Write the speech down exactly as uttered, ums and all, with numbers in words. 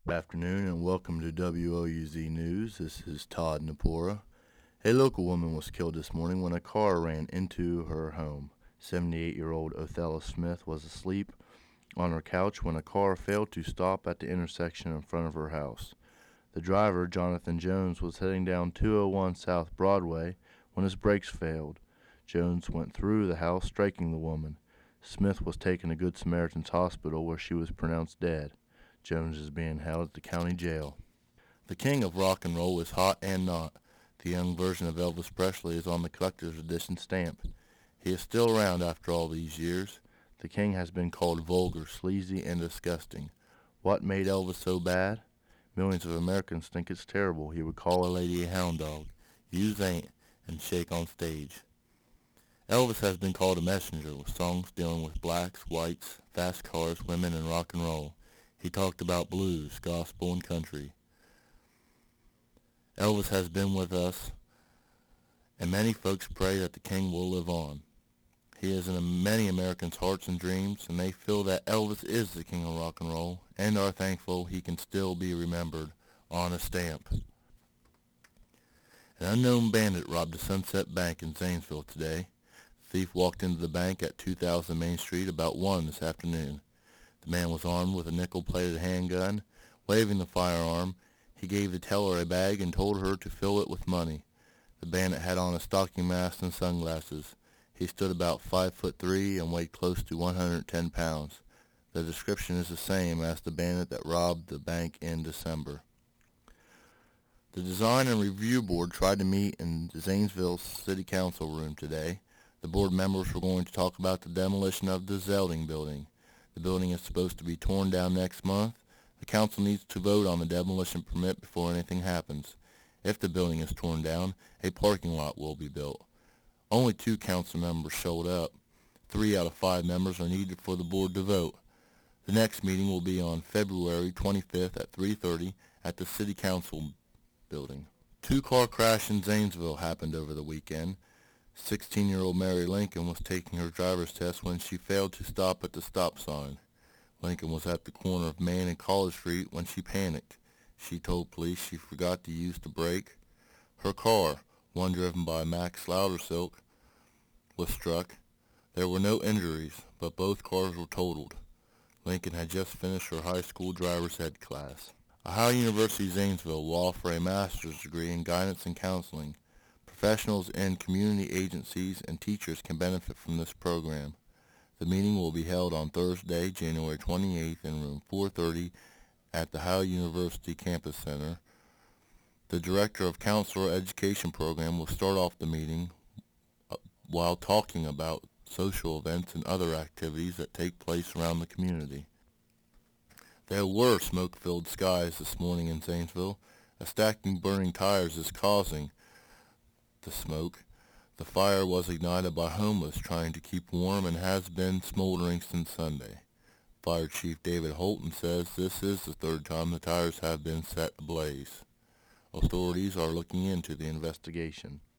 Good afternoon and welcome to W O U Z News. This is Todd Napora. A local woman was killed this morning when a car ran into her home. seventy-eight-year-old Othello Smith was asleep on her couch when a car failed to stop at the intersection in front of her house. The driver, Jonathan Jones, was heading down two oh one South Broadway when his brakes failed. Jones went through the house, striking the woman. Smith was taken to Good Samaritan's Hospital, where she was pronounced dead. Jones is being held at the county jail. The king of rock and roll is hot and not. The young version of Elvis Presley is on the collector's edition stamp. He is still around after all these years. The king has been called vulgar, sleazy, and disgusting. What made Elvis so bad? Millions of Americans think it's terrible. He would call a lady a hound dog, use ain't, and shake on stage. Elvis has been called a messenger, with songs dealing with blacks, whites, fast cars, women, and rock and roll. He talked about blues, gospel, and country. Elvis has been with us, and many folks pray that the king will live on. He is in many Americans' hearts and dreams, and they feel that Elvis is the king of rock and roll, and are thankful he can still be remembered on a stamp. An unknown bandit robbed a Sunset Bank in Zanesville today. The thief walked into the bank at two thousand Main Street about one this afternoon. The man was armed with a nickel-plated handgun. Waving the firearm, he gave the teller a bag and told her to fill it with money. The bandit had on a stocking mask and sunglasses. He stood about five foot three and weighed close to one hundred ten pounds. The description is the same as the bandit that robbed the bank in December. The Design and Review Board tried to meet in the Zanesville City Council room today. The board members were going to talk about the demolition of the Zelding building. The building is supposed to be torn down next month. The council needs to vote on the demolition permit before anything happens. If the building is torn down, a parking lot will be built. Only two council members showed up. Three out of five members are needed for the board to vote. The next meeting will be on February twenty-fifth at three thirty at the City Council building. Two-car crash in Zanesville happened over the weekend. sixteen-year-old Mary Lincoln was taking her driver's test when she failed to stop at the stop sign. Lincoln was at the corner of Main and College Street when she panicked. She told police she forgot to use the brake. Her car, one driven by Max Loudersilk, was struck. There were no injuries, but both cars were totaled. Lincoln had just finished her high school driver's ed class. Ohio University Zanesville will offer a master's degree in guidance and counseling. Professionals in community agencies and teachers can benefit from this program. The meeting will be held on Thursday, January twenty-eighth in room four thirty at the Ohio University Campus Center. The Director of Counselor Education Program will start off the meeting uh, while talking about social events and other activities that take place around the community. There were smoke-filled skies this morning in Zanesville. A stacking burning tires is causing the smoke. The fire was ignited by homeless trying to keep warm and has been smoldering since Sunday. Fire Chief David Holton says this is the third time the tires have been set ablaze. Authorities are looking into the investigation.